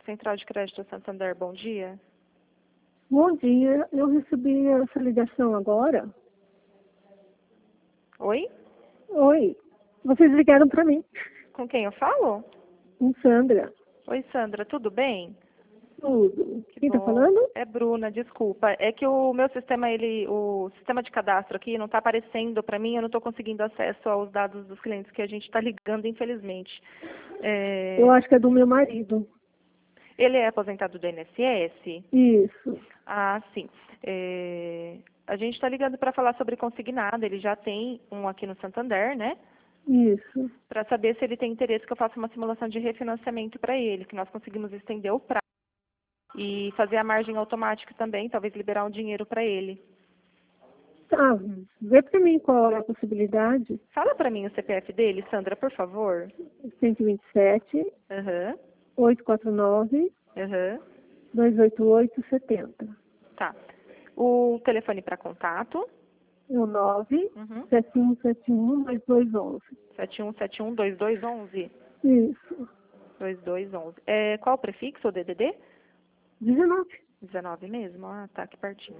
Central de Crédito Santander, bom dia. Bom dia, eu recebi essa ligação agora. Oi? Oi, vocês ligaram para mim. Com quem eu falo? Com Sandra. Oi, Sandra, tudo bem? Tudo. Que Quem tá bom. falando? É Bruna, desculpa. É que o meu sistema, o sistema de cadastro aqui não está aparecendo para mim, eu não estou conseguindo acesso aos dados dos clientes que a gente está ligando, infelizmente. Eu acho que é do meu marido. Ele é aposentado do INSS? Isso. Ah, sim. A gente está ligando para falar sobre consignado. Ele já tem um aqui no Santander, né? Isso. Para saber se ele tem interesse que eu faça uma simulação de refinanciamento para ele, que nós conseguimos estender o prazo e fazer a margem automática também, talvez liberar um dinheiro para ele. Tá, vê para mim qual é a possibilidade. Fala para mim o CPF dele, Sandra, por favor. 127 Aham, 849 aham. 288 70. Tá. O telefone para contato? É o 9 Uhum. 7171 2211. 7171-2211. Isso. 2211. Qual o prefixo, o DDD? 19. 19 mesmo? Ah, tá, aqui pertinho.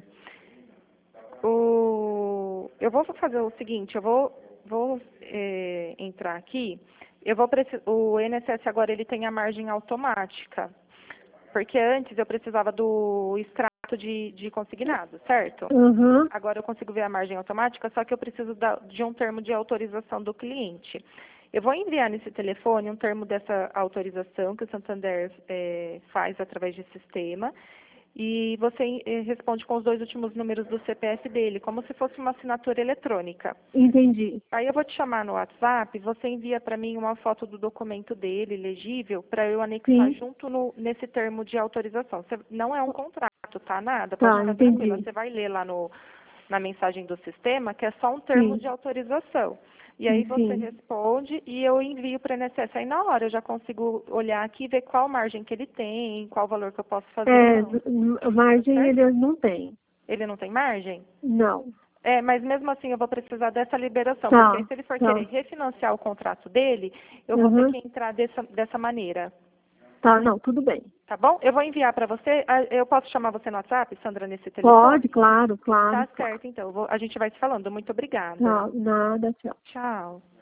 Eu vou fazer o seguinte, eu vou entrar aqui, o INSS agora ele tem a margem automática, porque antes eu precisava do extrato de consignado, certo? Uhum. Agora eu consigo ver a margem automática, só que eu preciso de um termo de autorização do cliente. Eu vou enviar nesse telefone um termo dessa autorização que o Santander faz através de sistema e você responde com os 2 últimos números do CPF dele, como se fosse uma assinatura eletrônica. Entendi. Aí eu vou te chamar no WhatsApp, você envia para mim uma foto do documento dele, legível, para eu anexar Sim. junto nesse termo de autorização. Não é um contrato, tá? Nada, pode Tá, ficar entendi. tranquila. Você vai ler lá na mensagem do sistema, que é só um termo Sim. de autorização. E aí você Sim. responde e eu envio para o INSS. Aí na hora eu já consigo olhar aqui e ver qual margem que ele tem, qual valor que eu posso fazer ou não. Margem Certo? ele não tem. Ele não tem margem? Não. Mas mesmo assim eu vou precisar dessa liberação, porque aí Tá, se ele for tá. querer refinanciar o contrato dele, eu vou ter Uhum. que entrar dessa maneira. Tá, não, tudo bem. Tá bom? Eu vou enviar para você. Eu posso chamar você no WhatsApp, Sandra, nesse Pode, telefone? claro, claro, Tá claro. certo, então. A gente vai se falando. Muito obrigada. Tá, nada, tchau. Tchau.